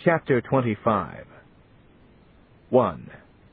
Chapter 25. 1.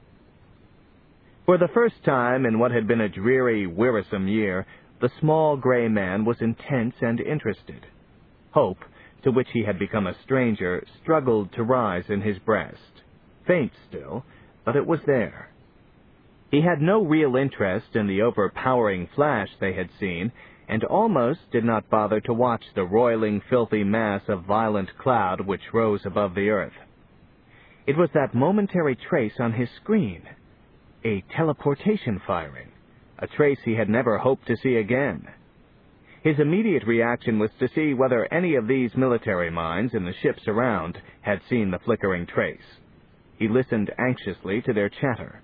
For the first time in what had been a dreary, wearisome year, the small gray man was intense and interested. Hope, to which he had become a stranger, struggled to rise in his breast. Faint still, but it was there. He had no real interest in the overpowering flash they had seen, and almost did not bother to watch the roiling, filthy mass of violent cloud which rose above the earth. It was that momentary trace on his screen, a teleportation firing, a trace he had never hoped to see again. His immediate reaction was to see whether any of these military minds in the ships around had seen the flickering trace. He listened anxiously to their chatter.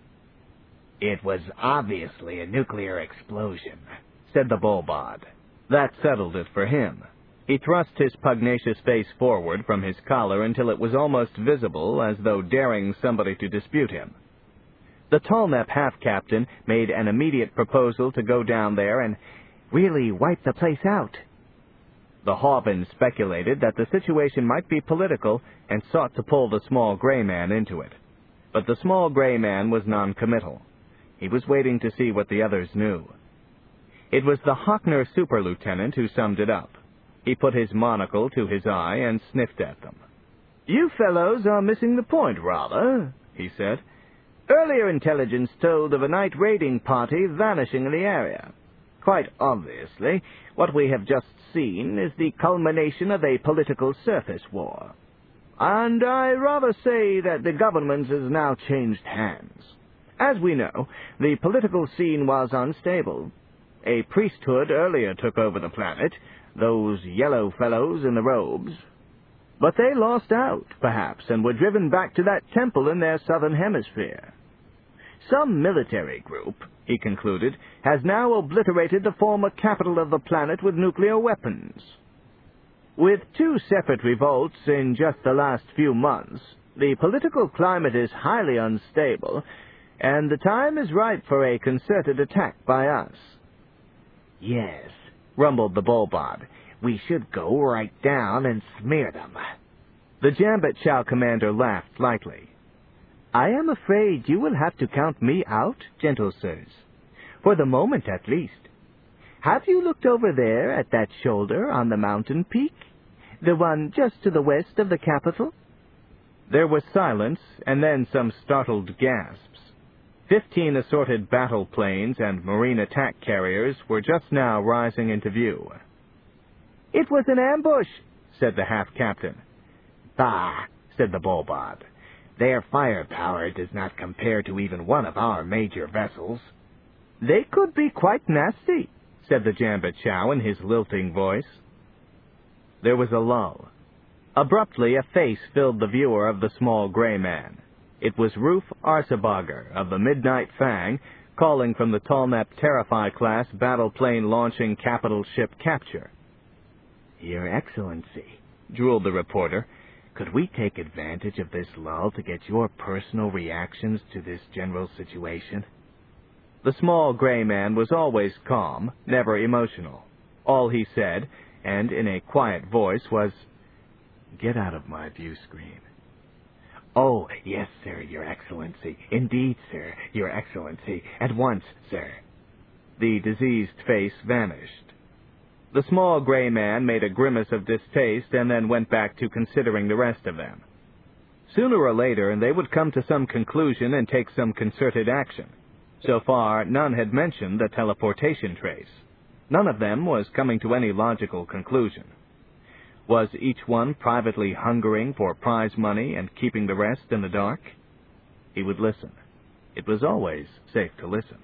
"It was obviously a nuclear explosion," said the Bolbod. That settled it for him. He thrust his pugnacious face forward from his collar until it was almost visible, as though daring somebody to dispute him. The Tallnep half-captain made an immediate proposal to go down there and really wipe the place out. The Haven speculated that the situation might be political and sought to pull the small gray man into it. But the small gray man was non-committal. He was waiting to see what the others knew. It was the Hockner superlieutenant who summed it up. He put his monocle to his eye and sniffed at them. "You fellows are missing the point, rather," he said. "Earlier intelligence told of a night raiding party vanishing in the area. Quite obviously, what we have just seen is the culmination of a political surface war. And I rather say that the government has now changed hands. As we know, the political scene was unstable. A priesthood earlier took over the planet, those yellow fellows in the robes. But they lost out, perhaps, and were driven back to that temple in their southern hemisphere. Some military group," he concluded, "has now obliterated the former capital of the planet with nuclear weapons. With 2 separate revolts in just the last few months, the political climate is highly unstable, and the time is ripe for a concerted attack by us." "Yes," rumbled the Bolbod. "We should go right down and smear them." The Jambit Chow commander laughed lightly. "I am afraid you will have to count me out, gentle sirs. For the moment, at least. Have you looked over there at that shoulder on the mountain peak? The one just to the west of the capital?" There was silence, and then some startled gasps. 15 assorted battle planes and marine attack carriers were just now rising into view. "It was an ambush," said the half-captain. "Bah," said the Bolbod. "Their firepower does not compare to even one of our major vessels." "They could be quite nasty," said the Jambit Chow in his lilting voice. There was a lull. Abruptly, a face filled the viewer of the small gray man. It was Roof Arsabager of the Midnight Fang, calling from the Tallnep Terrify-class battle-plane launching capital ship Capture. "Your Excellency," drooled the reporter, "could we take advantage of this lull to get your personal reactions to this general situation?" The small gray man was always calm, never emotional. All he said, and in a quiet voice, was, "Get out of my view screen." "Oh, yes, sir, Your Excellency. Indeed, sir, Your Excellency. At once, sir." The diseased face vanished. The small gray man made a grimace of distaste and then went back to considering the rest of them. Sooner or later, they would come to some conclusion and take some concerted action. So far, none had mentioned the teleportation trace. None of them was coming to any logical conclusion. Was each one privately hungering for prize money and keeping the rest in the dark? He would listen. It was always safe to listen.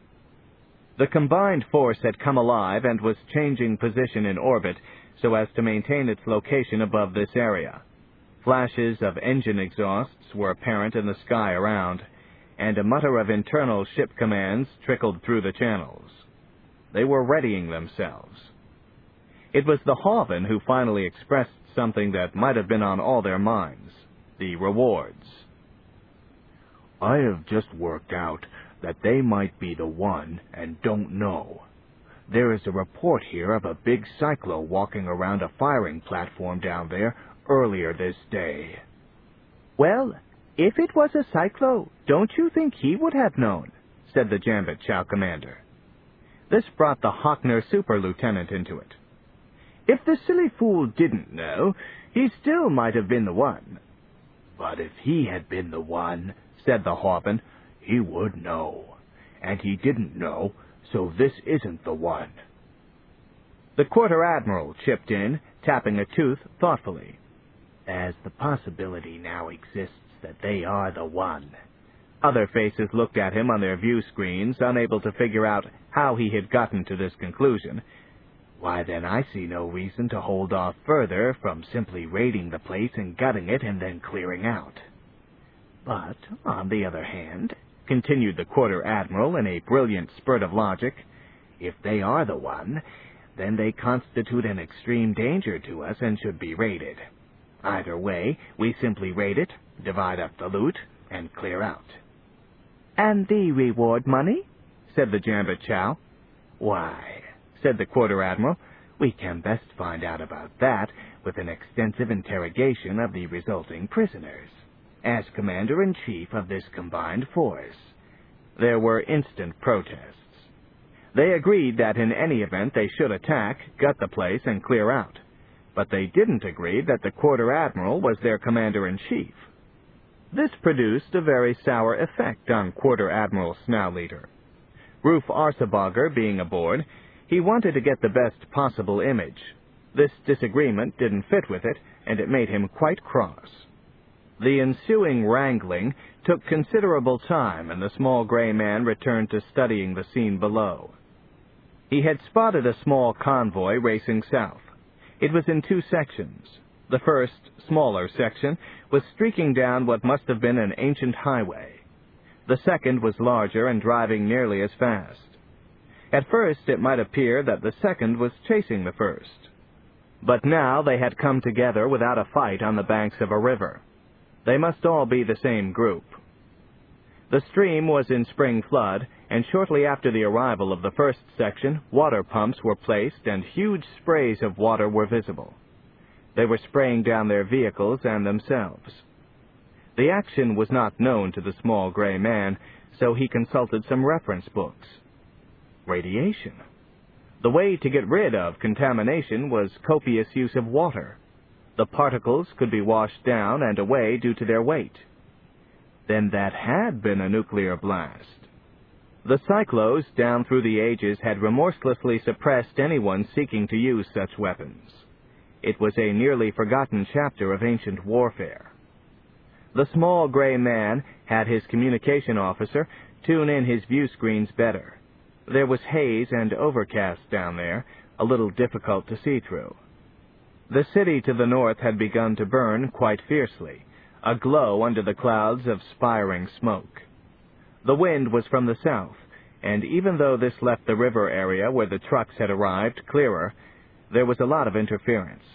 The combined force had come alive and was changing position in orbit so as to maintain its location above this area. Flashes of engine exhausts were apparent in the sky around, and a mutter of internal ship commands trickled through the channels. They were readying themselves. It was the Haven who finally expressed something that might have been on all their minds: the rewards. "I have just worked out that they might be the one and don't know. There is a report here of a big cyclo walking around a firing platform down there earlier this day." "Well, if it was a cyclo, don't you think he would have known?" said the Jambit Chow commander. This brought the Hockner super lieutenant into it. "If the silly fool didn't know, he still might have been the one." "But if he had been the one," said the Hawpen, "he would know. And he didn't know, so this isn't the one." The quarter-admiral chipped in, tapping a tooth thoughtfully. "As the possibility now exists that they are the one." Other faces looked at him on their view screens, unable to figure out how he had gotten to this conclusion. "Why, then I see no reason to hold off further from simply raiding the place and gutting it and then clearing out. But, on the other hand," continued the quarter-admiral in a brilliant spurt of logic, "if they are the one, then they constitute an extreme danger to us and should be raided. Either way, we simply raid it, divide up the loot, and clear out." "And the reward money?" said the Jambit Chow. "Why," said the quarter-admiral, "we can best find out about that with an extensive interrogation of the resulting prisoners, as commander-in-chief of this combined force." There were instant protests. They agreed that in any event they should attack, gut the place, and clear out. But they didn't agree that the quarter-admiral was their commander-in-chief. This produced a very sour effect on Quarter-Admiral Snowleader. Roof Arsabogger being aboard, he wanted to get the best possible image. This disagreement didn't fit with it, and it made him quite cross. The ensuing wrangling took considerable time, and the small gray man returned to studying the scene below. He had spotted a small convoy racing south. It was in two sections. The first, smaller section was streaking down what must have been an ancient highway. The second was larger and driving nearly as fast. At first it might appear that the second was chasing the first. But now they had come together without a fight on the banks of a river. They must all be the same group. The stream was in spring flood, and shortly after the arrival of the first section, water pumps were placed and huge sprays of water were visible. They were spraying down their vehicles and themselves. The action was not known to the small gray man, so he consulted some reference books. Radiation. The way to get rid of contamination was copious use of water. The particles could be washed down and away due to their weight. Then that had been a nuclear blast. The cyclos down through the ages had remorselessly suppressed anyone seeking to use such weapons. It was a nearly forgotten chapter of ancient warfare. The small gray man had his communication officer tune in his view screens better. There was haze and overcast down there, a little difficult to see through. The city to the north had begun to burn quite fiercely, aglow under the clouds of spiring smoke. The wind was from the south, and even though this left the river area where the trucks had arrived clearer, there was a lot of interference.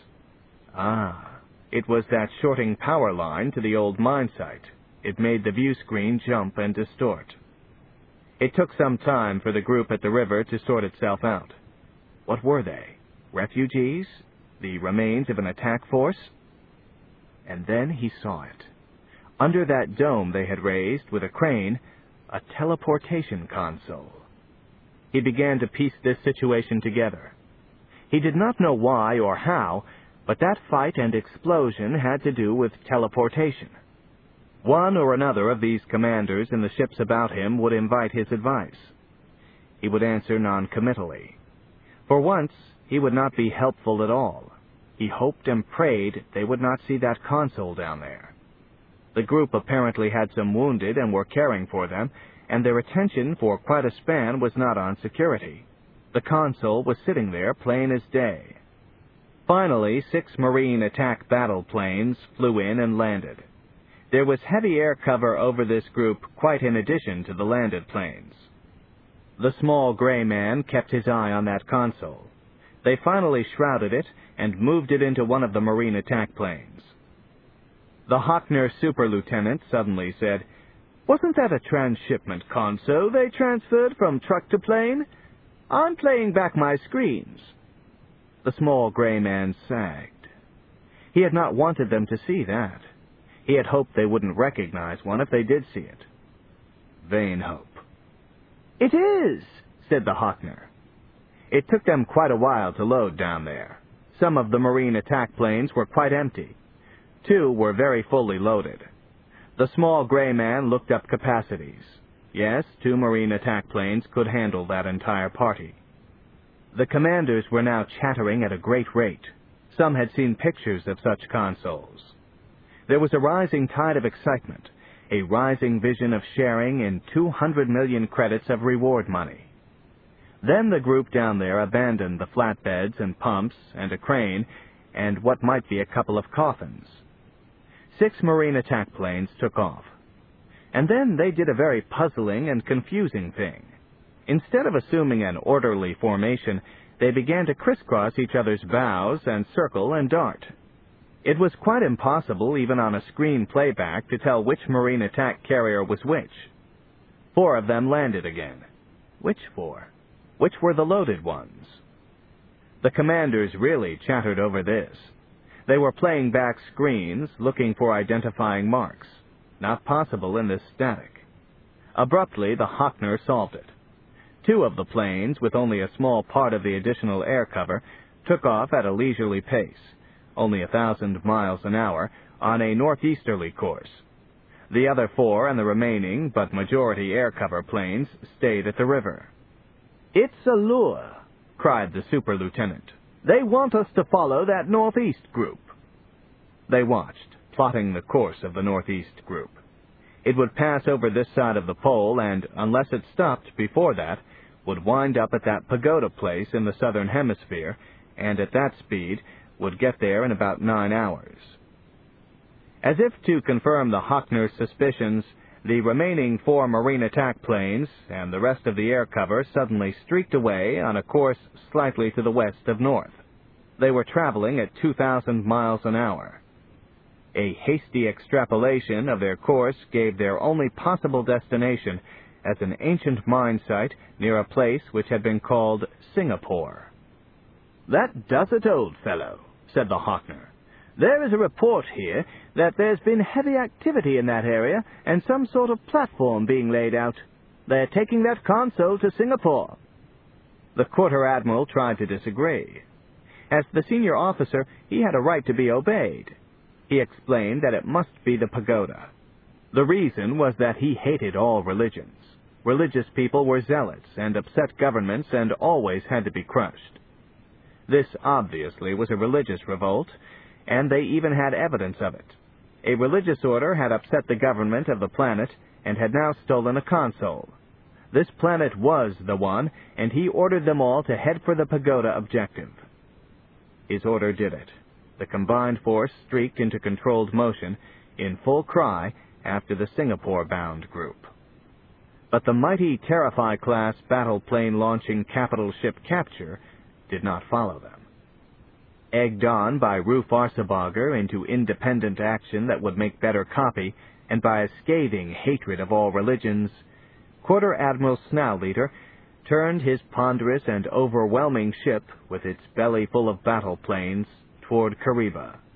It was that shorting power line to the old mine site. It made the view screen jump and distort. It took some time for the group at the river to sort itself out. What were they? Refugees? The remains of an attack force? And then he saw it. Under that dome they had raised with a crane, a teleportation console. He began to piece this situation together. He did not know why or how, but that fight and explosion had to do with teleportation. One or another of these commanders in the ships about him would invite his advice. He would answer non-committally. For once, he would not be helpful at all. He hoped and prayed they would not see that console down there. The group apparently had some wounded and were caring for them, and their attention for quite a span was not on security. The console was sitting there plain as day. Finally, 6 Marine attack battle planes flew in and landed. There was heavy air cover over this group quite in addition to the landed planes. The small gray man kept his eye on that console. They finally shrouded it and moved it into one of the Marine attack planes. The Hockner super lieutenant suddenly said, "Wasn't that a transshipment console they transferred from truck to plane? I'm playing back my screens." The small gray man sagged. He had not wanted them to see that. He had hoped they wouldn't recognize one if they did see it. Vain hope. "It is," said the Hockner. It took them quite a while to load down there. Some of the Marine attack planes were quite empty. 2 were very fully loaded. The small gray man looked up capacities. Yes, 2 Marine attack planes could handle that entire party. The commanders were now chattering at a great rate. Some had seen pictures of such consoles. There was a rising tide of excitement, a rising vision of sharing in 200 million credits of reward money. Then the group down there abandoned the flatbeds and pumps and a crane and what might be a couple of coffins. 6 Marine attack planes took off. And then they did a very puzzling and confusing thing. Instead of assuming an orderly formation, they began to crisscross each other's bows and circle and dart. It was quite impossible, even on a screen playback, to tell which Marine attack carrier was which. 4 of them landed again. Which 4? Which were the loaded ones? The commanders really chattered over this. They were playing back screens, looking for identifying marks. Not possible in this static. Abruptly, the Hockner solved it. 2 of the planes, with only a small part of the additional air cover, took off at a leisurely pace, only 1,000 miles an hour, on a northeasterly course. The other 4 and the remaining, but majority air cover planes, stayed at the river. "It's a lure," cried the super lieutenant. "They want us to follow that northeast group." They watched, plotting the course of the northeast group. It would pass over this side of the pole and, unless it stopped before that, would wind up at that pagoda place in the southern hemisphere, and at that speed would get there in about 9 hours. As if to confirm the Hockner's suspicions, the remaining 4 Marine attack planes and the rest of the air cover suddenly streaked away on a course slightly to the west of north. They were traveling at 2,000 miles an hour. A hasty extrapolation of their course gave their only possible destination as an ancient mine site near a place which had been called Singapore. "That does it, old fellow," said the Hockner. "There is a report here that there's been heavy activity in that area and some sort of platform being laid out. They're taking that console to Singapore." The quarter-admiral tried to disagree. As the senior officer, he had a right to be obeyed. He explained that it must be the pagoda. The reason was that he hated all religions. Religious people were zealots and upset governments and always had to be crushed. This obviously was a religious revolt, and they even had evidence of it. A religious order had upset the government of the planet and had now stolen a console. This planet was the one, and he ordered them all to head for the pagoda objective. His order did it. The combined force streaked into controlled motion, in full cry, after the Singapore-bound group. But the mighty Terrify-class battle-plane-launching capital ship Capture did not follow them. Egged on by Ruth Arsabacher into independent action that would make better copy, and by a scathing hatred of all religions, Quarter-Admiral Snowleader turned his ponderous and overwhelming ship, with its belly full of battle planes, toward Kariba.